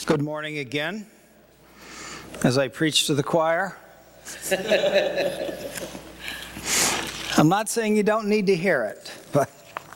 Good morning again, as I preach to the choir. I'm not saying you don't need to hear it, but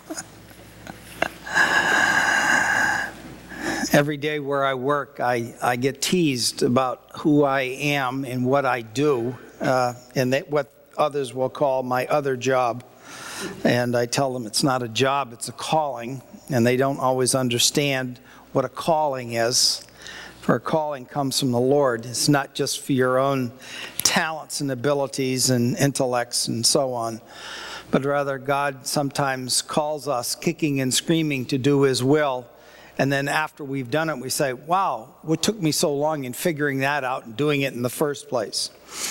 every day where I work, I get teased about who I am and what I do, and what others will call my other job. And I tell them it's not a job, it's a calling, and they don't always understand what a calling is. For a calling comes from the Lord. It's not just for your own talents and abilities and intellects and so on, but rather God sometimes calls us kicking and screaming to do His will. And then after we've done it, we say, wow, what took me so long in figuring that out and doing it in the first place?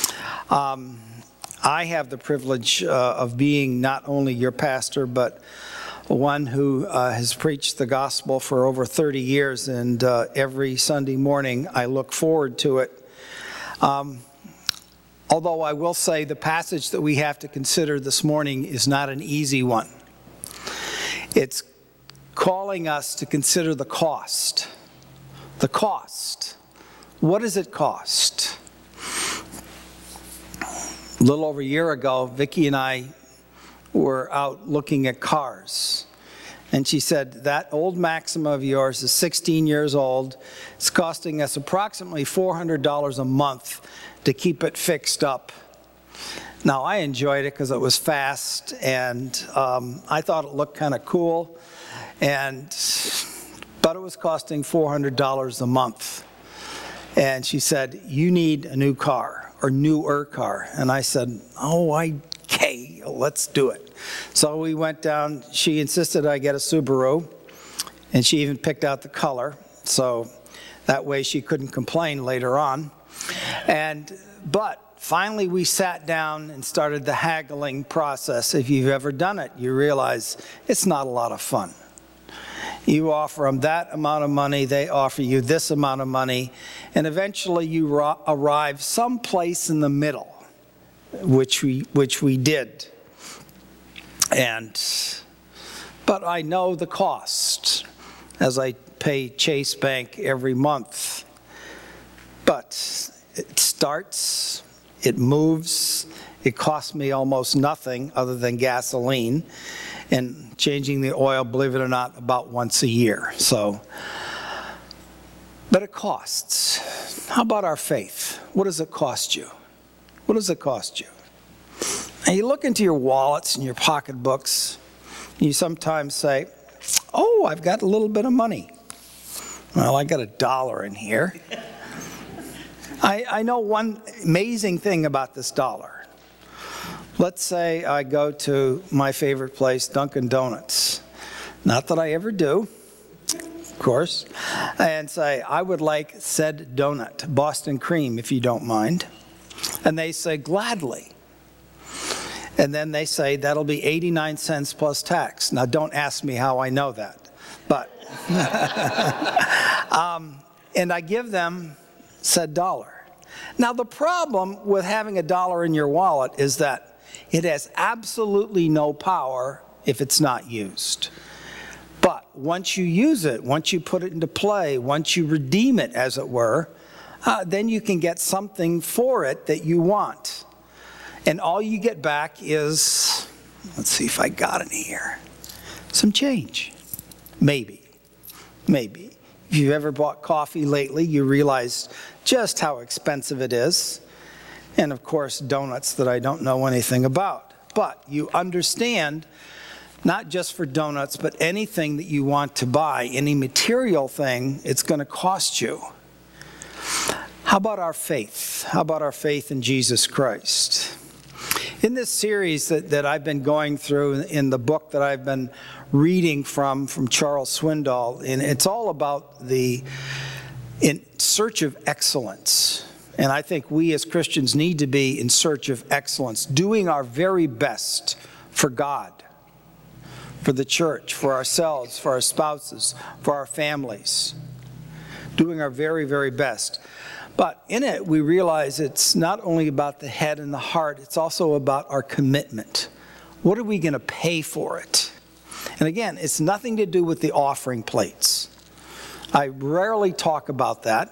I have the privilege of being not only your pastor, but one who has preached the gospel for over 30 years, and every Sunday morning I look forward to it. Although I will say the passage that we have to consider this morning is not an easy one. It's calling us to consider the cost. The cost. What does it cost? A little over a year ago, Vicki and I were out looking at cars. And she said, that old Maxima of yours is 16 years old. It's costing us approximately $400 a month to keep it fixed up. Now, I enjoyed it because it was fast, and I thought it looked kind of cool. But it was costing $400 a month. And she said, you need a new car, or newer car. And I said, okay, let's do it. So we went down. She insisted I get a Subaru, and she even picked out the color, so that way she couldn't complain later on. But finally we sat down and started the haggling process. If you've ever done it, you realize it's not a lot of fun. You offer them that amount of money, they offer you this amount of money, and eventually you arrive someplace in the middle, which we did. But I know the cost as I pay Chase Bank every month. But it starts, it moves, it costs me almost nothing other than gasoline, and changing the oil, believe it or not, about once a year. But it costs. How about our faith? What does it cost you? What does it cost you? And you look into your wallets and your pocketbooks, and you sometimes say, oh, I've got a little bit of money. Well, I got $1 in here. I know one amazing thing about this dollar. Let's say I go to my favorite place, Dunkin' Donuts. Not that I ever do, of course, and say, I would like said donut, Boston cream, if you don't mind. And they say, gladly. And then they say, that'll be 89 cents plus tax. Now, don't ask me how I know that. But, and I give them said dollar. Now, the problem with having $1 in your wallet is that it has absolutely no power if it's not used. But once you use it, once you put it into play, once you redeem it, as it were, then you can get something for it that you want. And all you get back is, let's see if I got any here, some change. Maybe. If you've ever bought coffee lately, you realize just how expensive it is. And of course, donuts that I don't know anything about. But you understand, not just for donuts, but anything that you want to buy, any material thing, it's going to cost you. How about our faith? How about our faith in Jesus Christ? In this series that I've been going through, in the book that I've been reading from Charles Swindoll, and it's all about in search of excellence. And I think we as Christians need to be in search of excellence, doing our very best for God, for the church, for ourselves, for our spouses, for our families, doing our very, very best. But in it, we realize it's not only about the head and the heart, it's also about our commitment. What are we going to pay for it? And again, it's nothing to do with the offering plates. I rarely talk about that.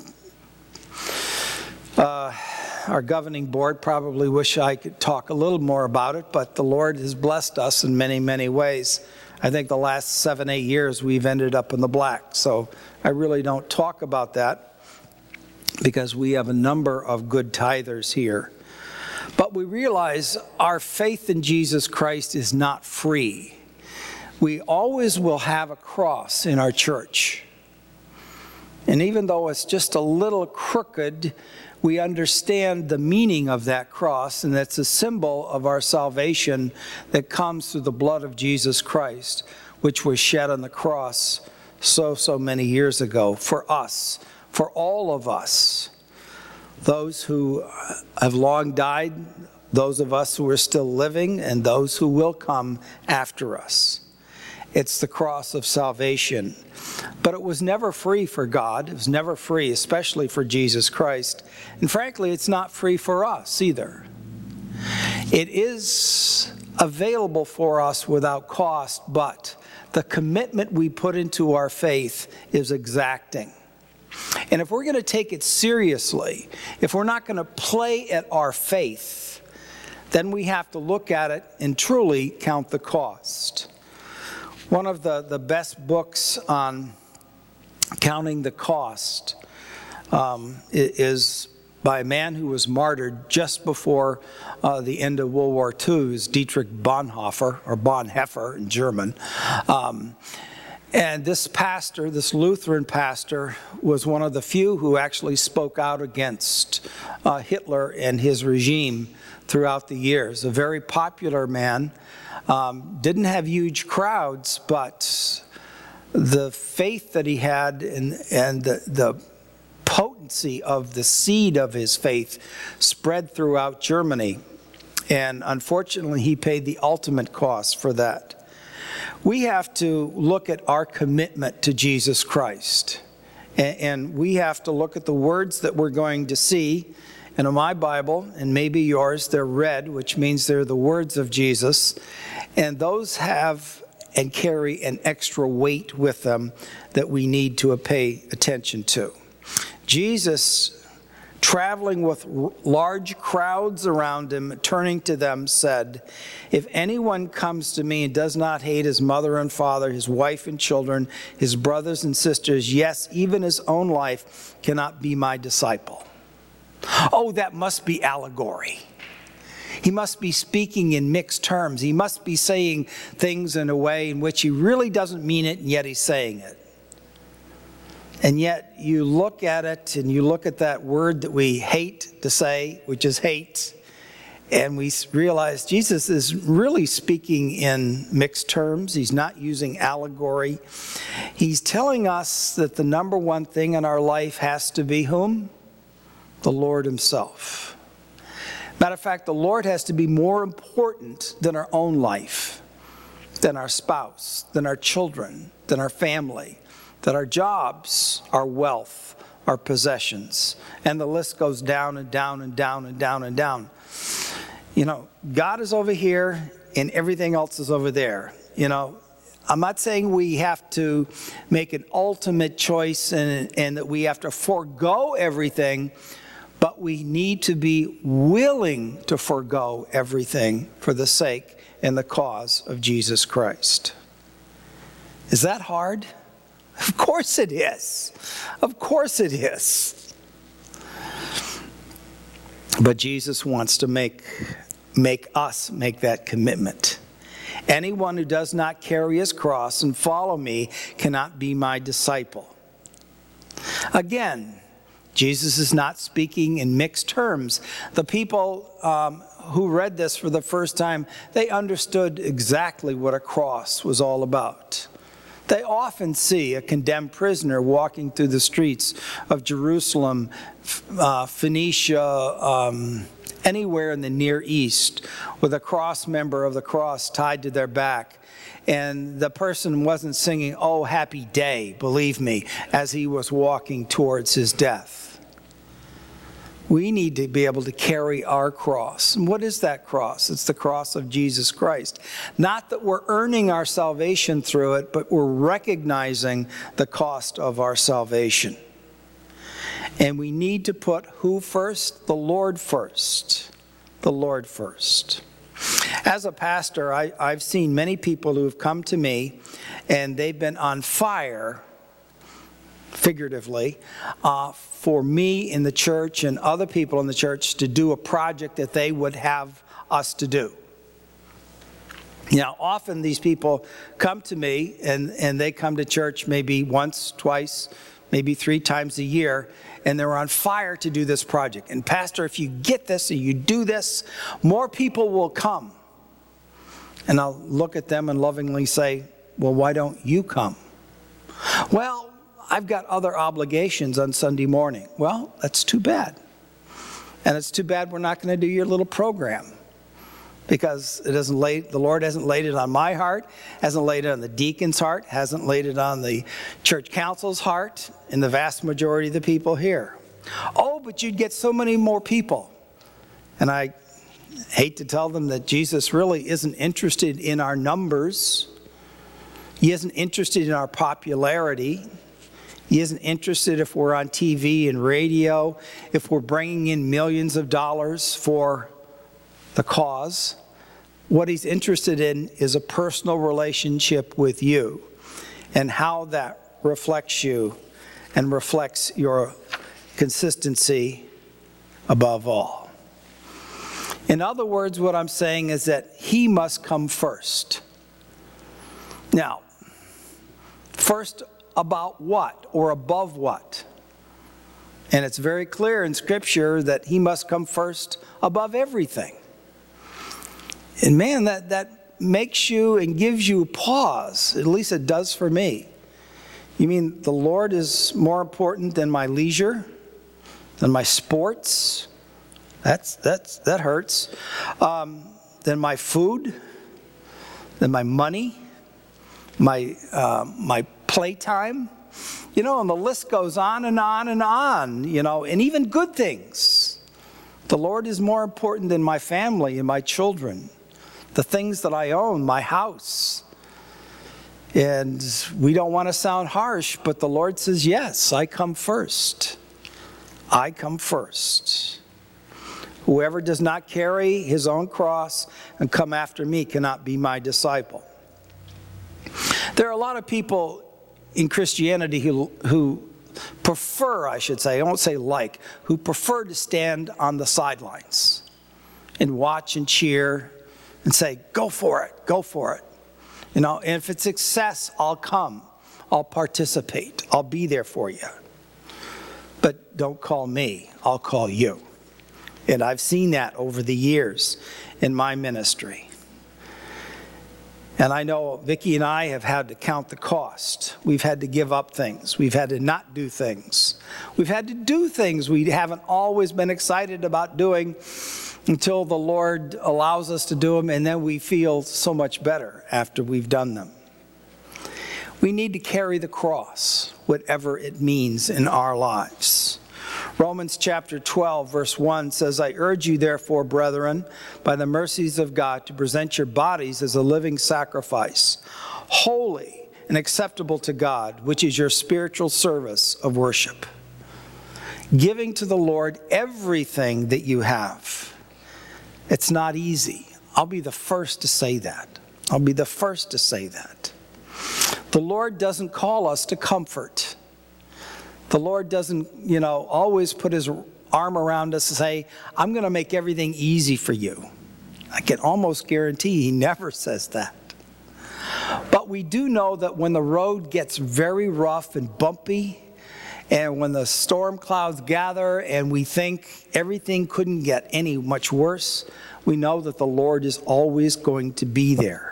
Our governing board probably wish I could talk a little more about it, but the Lord has blessed us in many, many ways. I think the last 7, 8 years we've ended up in the black, so I really don't talk about that because we have a number of good tithers here. But we realize our faith in Jesus Christ is not free. We always will have a cross in our church. And even though it's just a little crooked, we understand the meaning of that cross, and that's a symbol of our salvation that comes through the blood of Jesus Christ, which was shed on the cross so many years ago for us, for all of us. Those who have long died, those of us who are still living, and those who will come after us. It's the cross of salvation. But it was never free for God. It was never free, especially for Jesus Christ. And frankly, it's not free for us either. It is available for us without cost, but the commitment we put into our faith is exacting. And if we're going to take it seriously, if we're not going to play at our faith, then we have to look at it and truly count the cost. One of the best books on counting the cost is by a man who was martyred just before the end of World War II, is Dietrich Bonhoeffer, or Bonhoeffer in German. And this pastor, this Lutheran pastor, was one of the few who actually spoke out against Hitler and his regime throughout the years. A very popular man. Didn't have huge crowds, but the faith that he had and the potency of the seed of his faith spread throughout Germany. And unfortunately, he paid the ultimate cost for that. We have to look at our commitment to Jesus Christ. And we have to look at the words that we're going to see. And in my Bible, and maybe yours, they're red, which means they're the words of Jesus. And those have and carry an extra weight with them that we need to pay attention to. Jesus, traveling with large crowds around him, turning to them, said, "If anyone comes to me and does not hate his mother and father, his wife and children, his brothers and sisters, yes, even his own life, cannot be my disciple." Oh, that must be allegory. He must be speaking in mixed terms. He must be saying things in a way in which he really doesn't mean it, and yet he's saying it. And yet you look at it, and you look at that word that we hate to say, which is hate, and we realize Jesus is really speaking in mixed terms. He's not using allegory. He's telling us that the number one thing in our life has to be whom? The Lord himself. Matter of fact, the Lord has to be more important than our own life, than our spouse, than our children, than our family, than our jobs, our wealth, our possessions. And the list goes down and down and down and down and down. You know, God is over here and everything else is over there. You know, I'm not saying we have to make an ultimate choice and that we have to forego everything, but we need to be willing to forego everything for the sake and the cause of Jesus Christ. Is that hard? Of course it is. Of course it is. But Jesus wants to make us make that commitment. Anyone who does not carry his cross and follow me cannot be my disciple. Again, Jesus is not speaking in mixed terms. The people who read this for the first time, they understood exactly what a cross was all about. They often see a condemned prisoner walking through the streets of Jerusalem, Phoenicia, anywhere in the Near East, with a cross member of the cross tied to their back. And the person wasn't singing, "Oh, happy day," believe me, as he was walking towards his death. We need to be able to carry our cross. And what is that cross? It's the cross of Jesus Christ. Not that we're earning our salvation through it, but we're recognizing the cost of our salvation. And we need to put who first? The Lord first. The Lord first. As a pastor, I've seen many people who have come to me and they've been on fire, figuratively, for me in the church and other people in the church to do a project that they would have us to do. Now, often these people come to me and they come to church maybe once, twice, maybe 3 times a year, and they're on fire to do this project. And Pastor, if you get this and you do this, more people will come. And I'll look at them and lovingly say, well, why don't you come? Well, I've got other obligations on Sunday morning. Well, that's too bad. And it's too bad we're not going to do your little program, because the Lord hasn't laid it on my heart, hasn't laid it on the deacon's heart, hasn't laid it on the church council's heart, and the vast majority of the people here. Oh, but you'd get so many more people. And I hate to tell them that Jesus really isn't interested in our numbers. He isn't interested in our popularity. He isn't interested if we're on TV and radio, if we're bringing in millions of dollars for the cause. What he's interested in is a personal relationship with you and how that reflects you and reflects your consistency above all. In other words, what I'm saying is that he must come first. Now, first about what or above what? And it's very clear in Scripture that he must come first above everything. And man, that makes you and gives you pause. At least it does for me. You mean the Lord is more important than my leisure, than my sports? That hurts. Than my food, than my money, my playtime. You know, and the list goes on and on and on, you know, and even good things. The Lord is more important than my family and my children, the things that I own, my house. And we don't want to sound harsh, but the Lord says, yes, I come first. I come first. Whoever does not carry his own cross and come after me cannot be my disciple. There are a lot of people in Christianity who prefer, I should say, I won't say like, who prefer to stand on the sidelines and watch and cheer and say, go for it, go for it. You know, and if it's success, I'll come, I'll participate, I'll be there for you. But don't call me, I'll call you. And I've seen that over the years in my ministry. And I know Vicki and I have had to count the cost. We've had to give up things. We've had to not do things. We've had to do things we haven't always been excited about doing until the Lord allows us to do them, and then we feel so much better after we've done them. We need to carry the cross, whatever it means in our lives. Romans chapter 12, verse 1 says, I urge you therefore, brethren, by the mercies of God, to present your bodies as a living sacrifice, holy and acceptable to God, which is your spiritual service of worship. Giving to the Lord everything that you have. It's not easy. I'll be the first to say that. I'll be the first to say that. The Lord doesn't call us to comfort. The Lord doesn't, always put his arm around us and say, I'm going to make everything easy for you. I can almost guarantee he never says that. But we do know that when the road gets very rough and bumpy, and when the storm clouds gather and we think everything couldn't get any much worse, we know that the Lord is always going to be there.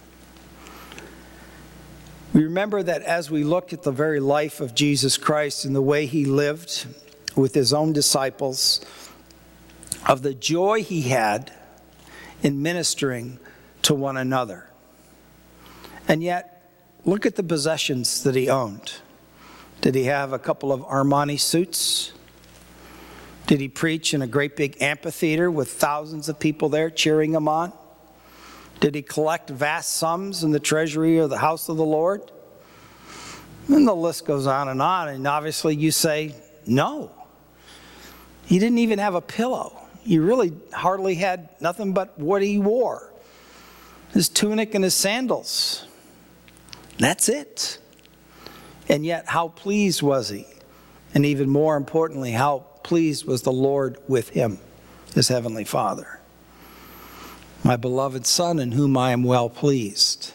We remember that as we look at the very life of Jesus Christ and the way he lived with his own disciples, of the joy he had in ministering to one another. And yet, look at the possessions that he owned. Did he have a couple of Armani suits? Did he preach in a great big amphitheater with thousands of people there cheering him on? Did he collect vast sums in the treasury of the house of the Lord? And the list goes on, and obviously you say, no. He didn't even have a pillow. He really hardly had nothing but what he wore. His tunic and his sandals. That's it. And yet, how pleased was he? And even more importantly, how pleased was the Lord with him, his heavenly Father? My beloved Son, in whom I am well pleased.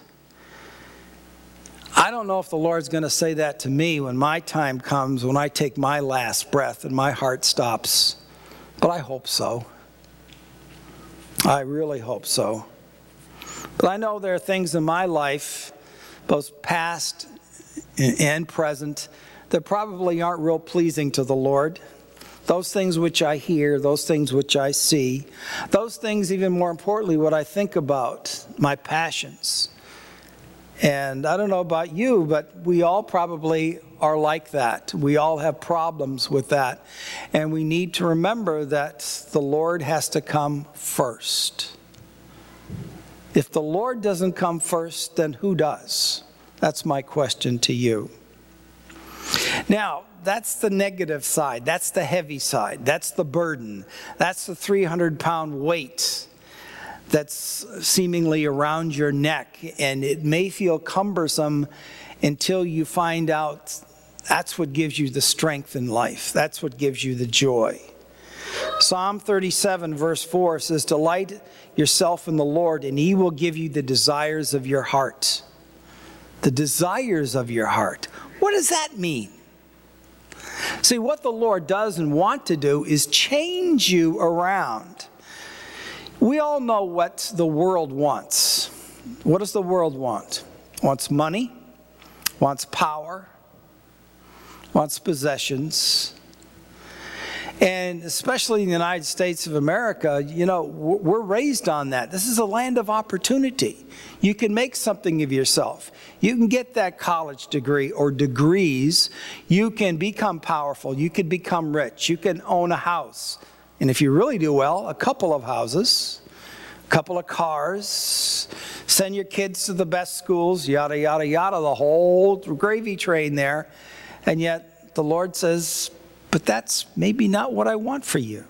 I don't know if the Lord's going to say that to me when my time comes, when I take my last breath and my heart stops. But I hope so. I really hope so. But I know there are things in my life, both past and present, that probably aren't real pleasing to the Lord. Those things which I hear, those things which I see, those things, even more importantly, what I think about, my passions. And I don't know about you, but we all probably are like that. We all have problems with that. And we need to remember that the Lord has to come first. If the Lord doesn't come first, then who does? That's my question to you. Now, that's the negative side. That's the heavy side. That's the burden. That's the 300-pound weight that's seemingly around your neck, and it may feel cumbersome until you find out that's what gives you the strength in life. That's what gives you the joy. Psalm 37 verse 4 says, "Delight yourself in the Lord, and he will give you the desires of your heart." The desires of your heart. What does that mean? See, what the Lord does and wants to do is change you around. We all know what the world wants. What does the world want? Wants money, wants power, wants possessions. And especially in the United States of America, you know, we're raised on that. This is a land of opportunity. You can make something of yourself. You can get that college degree or degrees. You can become powerful. You can become rich. You can own a house. And if you really do well, a couple of houses, a couple of cars, send your kids to the best schools, yada, yada, yada, the whole gravy train there. And yet the Lord says, but that's maybe not what I want for you.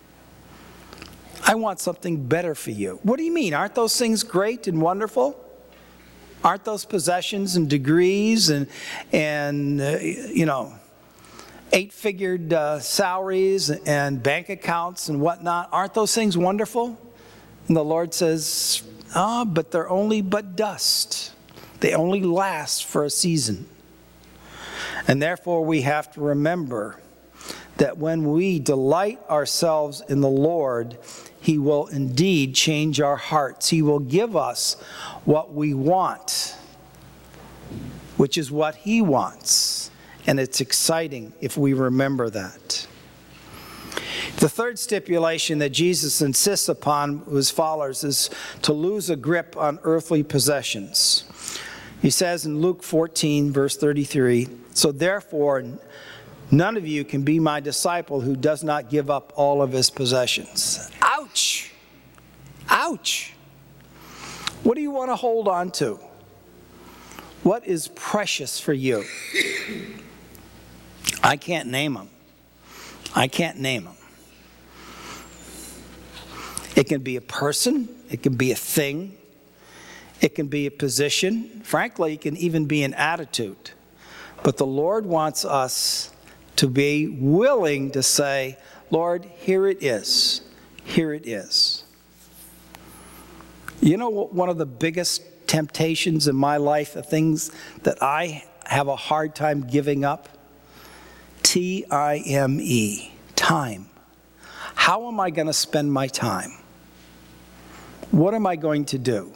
I want something better for you. What do you mean? Aren't those things great and wonderful? Aren't those possessions and degrees and you know, 8-figured salaries and bank accounts and whatnot? Aren't those things wonderful? And the Lord says, but they're only but dust. They only last for a season. And therefore we have to remember that when we delight ourselves in the Lord, he will indeed change our hearts. He will give us what we want, which is what he wants. And it's exciting if we remember that. The third stipulation that Jesus insists upon his followers is to lose a grip on earthly possessions. He says in Luke 14, verse 33, "So therefore, none of you can be my disciple who does not give up all of his possessions." Ouch! Ouch! What do you want to hold on to? What is precious for you? I can't name them. I can't name them. It can be a person. It can be a thing. It can be a position. Frankly, it can even be an attitude. But the Lord wants us to be willing to say, Lord, here it is. Here it is. You know what, one of the biggest temptations in my life, the things that I have a hard time giving up? T-I-M-E, time. How am I going to spend my time? What am I going to do?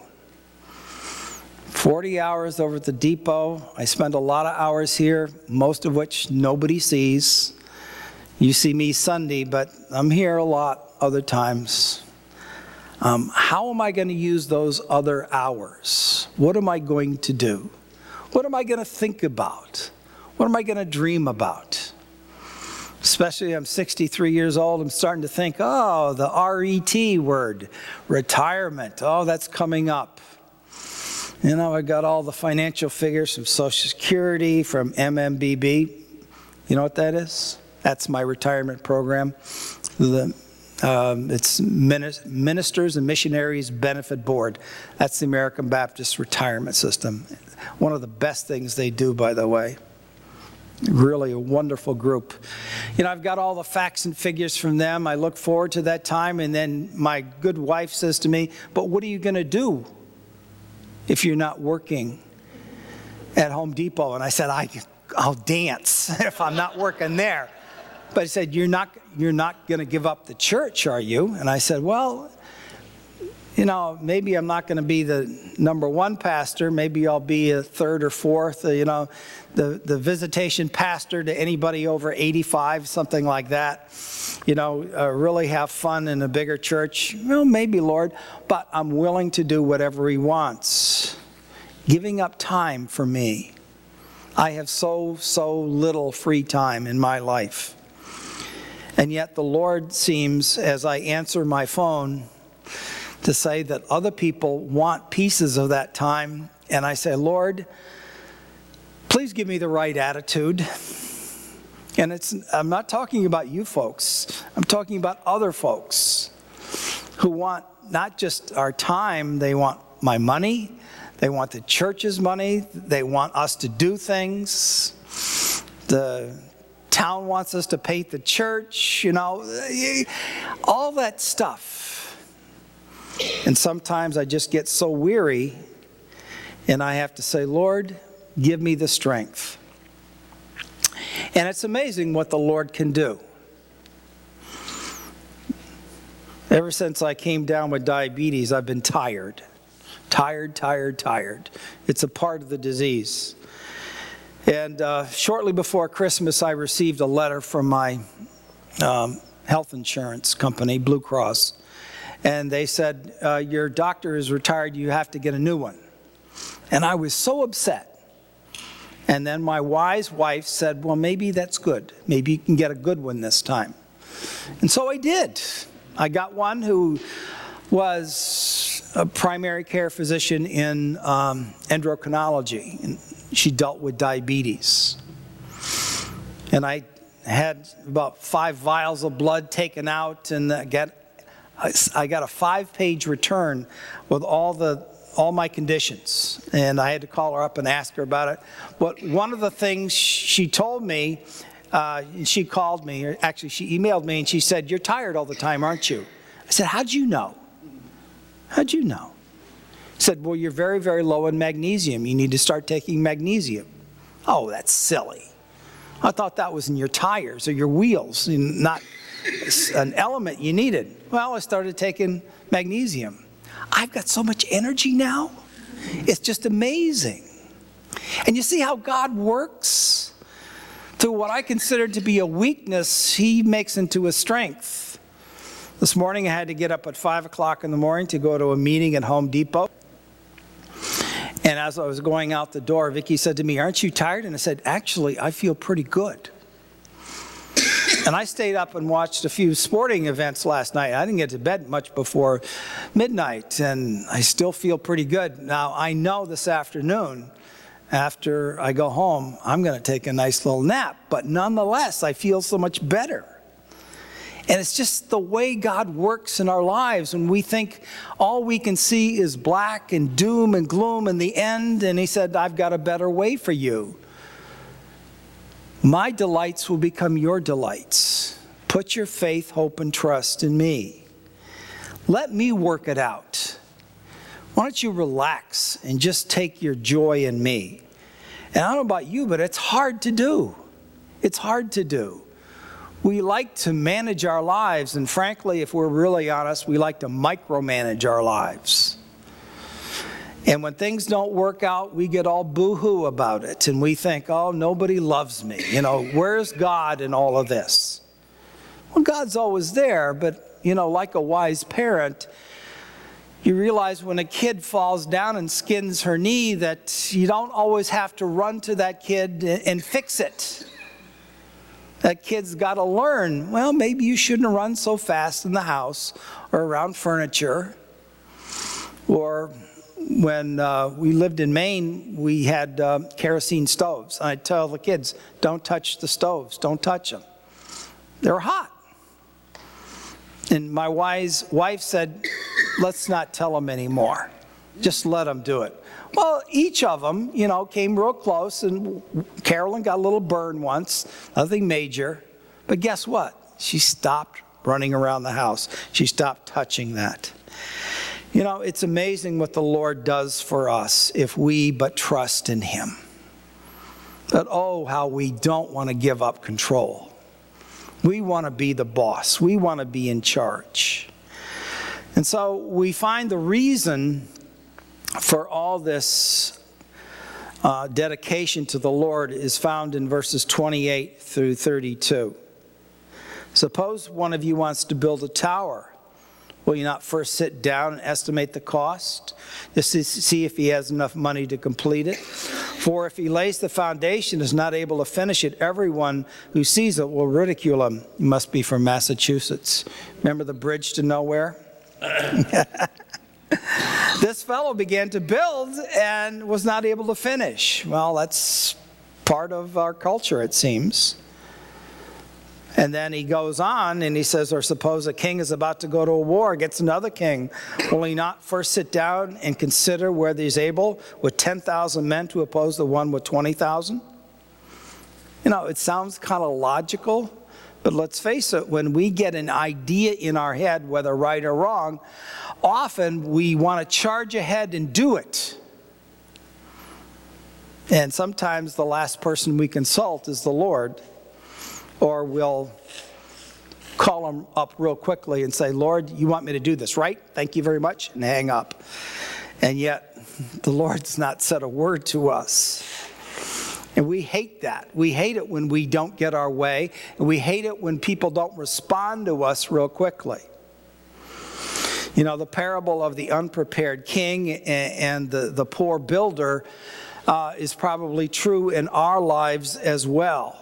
40 hours over at the depot. I spend a lot of hours here, most of which nobody sees. You see me Sunday, but I'm here a lot other times. How am I going to use those other hours? What am I going to do? What am I going to think about? What am I going to dream about? Especially I'm 63 years old, I'm starting to think, oh, the RET word, retirement, oh, that's coming up. You know, I got all the financial figures from Social Security, from MMBB. You know what that is? That's my retirement program. It's Ministers and Missionaries Benefit Board. That's the American Baptist Retirement System. One of the best things they do, by the way. Really a wonderful group. You know, I've got all the facts and figures from them. I look forward to that time, and then my good wife says to me, but what are you going to do if you're not working at Home Depot? And I said, I'll dance if I'm not working there. But he said, you're not going to give up the church, are you? And I said, well, you know, maybe I'm not going to be the number one pastor. Maybe I'll be a third or fourth, you know, the visitation pastor to anybody over 85, something like that. You know, really have fun in a bigger church. Well, maybe, Lord, but I'm willing to do whatever he wants. Giving up time for me. I have so little free time in my life. And yet the Lord seems, as I answer my phone, to say that other people want pieces of that time. And I say, Lord, please give me the right attitude. And I'm not talking about you folks. I'm talking about other folks who want not just our time, they want my money, they want the church's money, they want us to do things. The town wants us to paint the church, you know, all that stuff. And sometimes I just get so weary and I have to say, Lord, give me the strength. And it's amazing what the Lord can do. Ever since I came down with diabetes, I've been tired. Tired. It's a part of the disease. And shortly before Christmas, I received a letter from my health insurance company, Blue Cross. And they said, your doctor is retired, you have to get a new one. And I was so upset. And then my wise wife said, well, maybe that's good. Maybe you can get a good one this time. And so I did. I got one who was a primary care physician in endocrinology. And she dealt with diabetes. And I had about 5 vials of blood taken out, and I got a 5-page return with all my conditions. And I had to call her up and ask her about it. But one of the things she told me, she called me, or actually she emailed me, and she said, you're tired all the time, aren't you? I said, how'd you know? How'd you know? She said, well, you're very, very low in magnesium. You need to start taking magnesium. Oh, that's silly. I thought that was in your tires or your wheels, not an element you needed. Well, I started taking magnesium. I've got so much energy now. It's just amazing. And you see how God works? Through what I consider to be a weakness, he makes into a strength. This morning I had to get up at 5 o'clock in the morning to go to a meeting at Home Depot. And as I was going out the door, Vicki said to me, aren't you tired? And I said, actually, I feel pretty good. And I stayed up and watched a few sporting events last night. I didn't get to bed much before midnight, and I still feel pretty good. Now, I know this afternoon, after I go home, I'm going to take a nice little nap. But nonetheless, I feel so much better. And it's just the way God works in our lives when we think all we can see is black and doom and gloom in the end. And he said, I've got a better way for you. My delights will become your delights. Put your faith, hope, and trust in me. Let me work it out. Why don't you relax and just take your joy in me? And I don't know about you, but it's hard to do. It's hard to do. We like to manage our lives, and frankly, if we're really honest, we like to micromanage our lives. And when things don't work out, we get all boo-hoo about it, and we think, oh, nobody loves me. You know, where's God in all of this? Well, God's always there, but, you know, like a wise parent, you realize when a kid falls down and skins her knee that you don't always have to run to that kid and fix it. That kid's got to learn, well, maybe you shouldn't run so fast in the house or around furniture. Or when we lived in Maine, we had kerosene stoves. And I'd tell the kids, don't touch the stoves, don't touch them. They're hot. And my wise wife said, let's not tell them anymore. Just let them do it. Well, each of them, came real close, and Carolyn got a little burn once, nothing major. But guess what? She stopped running around the house. She stopped touching that. It's amazing what the Lord does for us if we but trust in Him. But oh, how we don't want to give up control. We want to be the boss. We want to be in charge. And so we find the reason for all this dedication to the Lord is found in verses 28 through 32. Suppose one of you wants to build a tower. Will you not first sit down and estimate the cost, just to see if he has enough money to complete it? For if he lays the foundation and is not able to finish it, everyone who sees it will ridicule him. He must be from Massachusetts. Remember the bridge to nowhere? This fellow began to build and was not able to finish. Well, that's part of our culture, it seems. And then he goes on and he says, or suppose a king is about to go to a war against another king. Will he not first sit down and consider whether he's able with 10,000 men to oppose the one with 20,000? It sounds kind of logical, but let's face it, when we get an idea in our head, whether right or wrong, often we want to charge ahead and do it. And sometimes the last person we consult is the Lord. Or we'll call him up real quickly and say, Lord, you want me to do this, right? Thank you very much, and hang up. And yet, the Lord's not said a word to us. And we hate that. We hate it when we don't get our way, and we hate it when people don't respond to us real quickly. The parable of the unprepared king and the poor builder is probably true in our lives as well.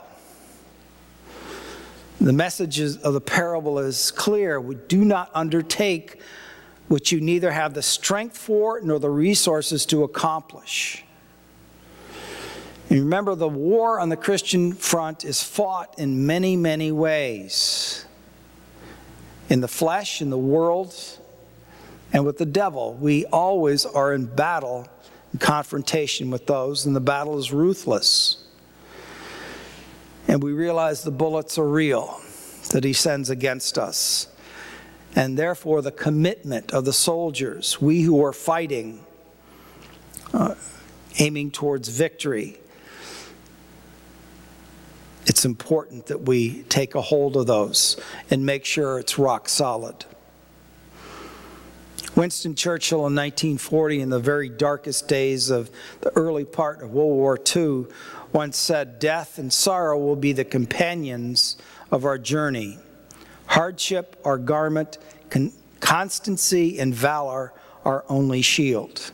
The message of the parable is clear. We do not undertake what you neither have the strength for nor the resources to accomplish. And remember, the war on the Christian front is fought in many, many ways. In the flesh, in the world, and with the devil. We always are in battle, in confrontation with those, and the battle is ruthless. And we realize the bullets are real that he sends against us. And therefore, the commitment of the soldiers, we who are fighting, aiming towards victory, it's important that we take a hold of those and make sure it's rock solid. Winston Churchill in 1940, in the very darkest days of the early part of World War II, once said, death and sorrow will be the companions of our journey. Hardship, our garment, constancy and valor, our only shield.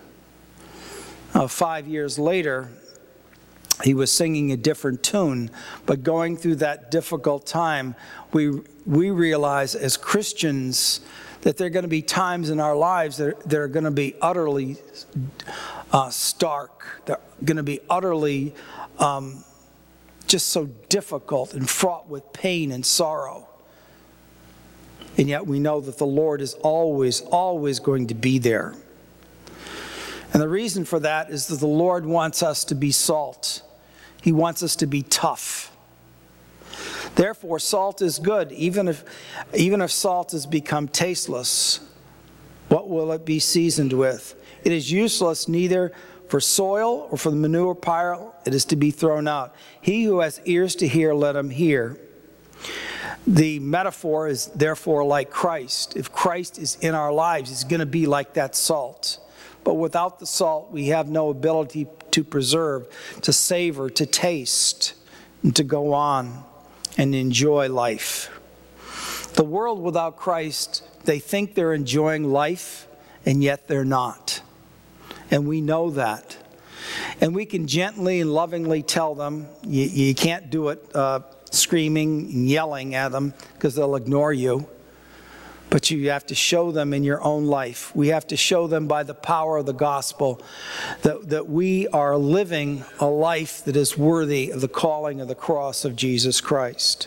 5 years later, he was singing a different tune, but going through that difficult time, we realize as Christians that there are going to be times in our lives that are going to be utterly stark. They're going to be utterly just so difficult and fraught with pain and sorrow. And yet we know that the Lord is always, always going to be there. And the reason for that is that the Lord wants us to be salt. He wants us to be tough. Therefore, salt is good. Even if salt has become tasteless, what will it be seasoned with? It is useless neither for soil or for the manure pile. It is to be thrown out. He who has ears to hear, let him hear. The metaphor is therefore like Christ. If Christ is in our lives, he's going to be like that salt. But without the salt, we have no ability to preserve, to savor, to taste, and to go on and enjoy life. The world without Christ, they think they're enjoying life, and yet they're not. And we know that. And we can gently and lovingly tell them, you can't do it screaming and yelling at them because they'll ignore you. But you have to show them in your own life. We have to show them by the power of the gospel that we are living a life that is worthy of the calling of the cross of Jesus Christ.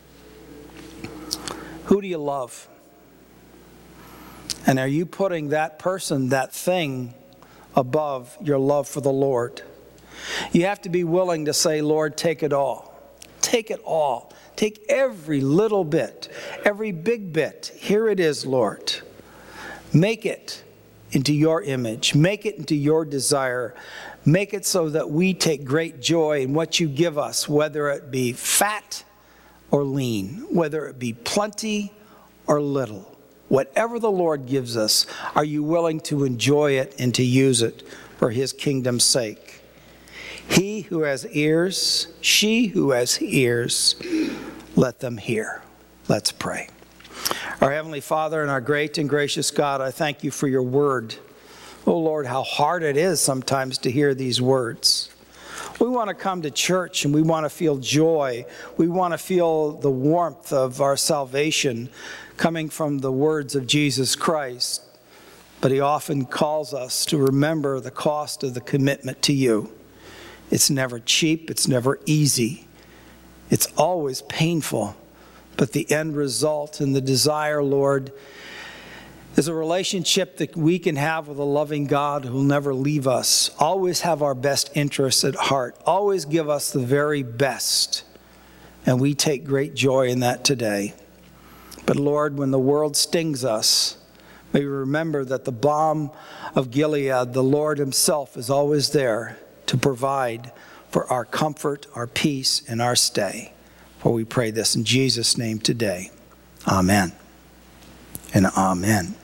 Who do you love? And are you putting that person, that thing, above your love for the Lord? You have to be willing to say, Lord, take it all. Take it all. Take every little bit, every big bit. Here it is, Lord. Make it into your image. Make it into your desire. Make it so that we take great joy in what you give us, whether it be fat or lean, whether it be plenty or little. Whatever the Lord gives us, are you willing to enjoy it and to use it for his kingdom's sake? He who has ears, she who has ears, let them hear. Let's pray. Our Heavenly Father and our great and gracious God, I thank you for your word. Oh Lord, how hard it is sometimes to hear these words. We want to come to church and we want to feel joy. We want to feel the warmth of our salvation coming from the words of Jesus Christ. But he often calls us to remember the cost of the commitment to you. It's never cheap. It's never easy. It's always painful. But the end result and the desire, Lord, is a relationship that we can have with a loving God who will never leave us, always have our best interests at heart, always give us the very best. And we take great joy in that today. But Lord, when the world stings us, may we remember that the balm of Gilead, the Lord himself, is always there to provide for our comfort, our peace, and our stay. For we pray this in Jesus' name today. Amen and amen.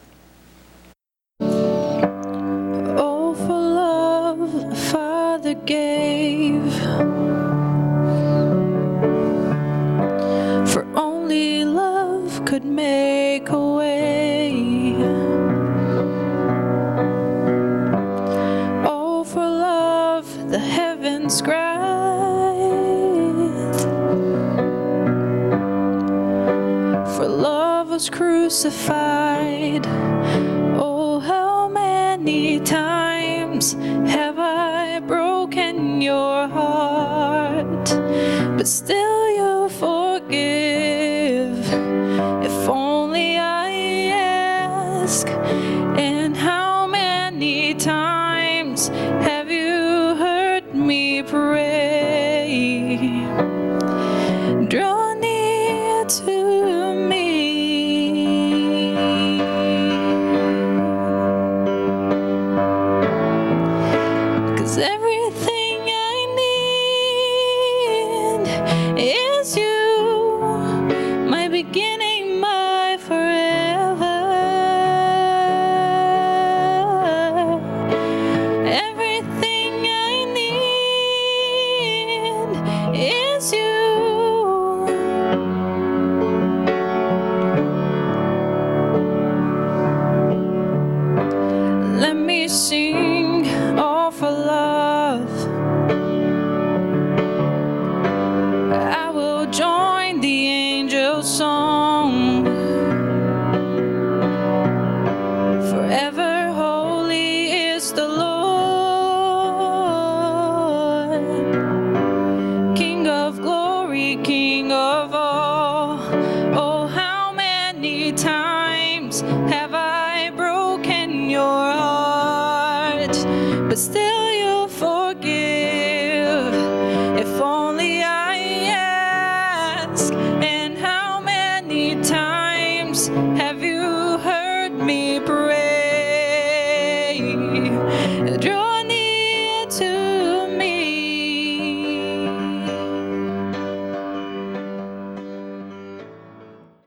Oh, for love, Father gave, for only love could make a way. Oh, for love, the heavens cried, for love was crucified. Oh, how many times have I broken your heart, but still you forgive. If only I ask. And how many times have you heard me pray? Draw near to me. 'Cause everything I need is you, my beginning, my forever. Everything I need is you. Let me sing all for love. I will join the angel song. Forever holy is the Lord, King of glory, King of all. Oh, how many times have I broken your heart, but still you forgive. If only I ask. And how many times have you heard me pray? Draw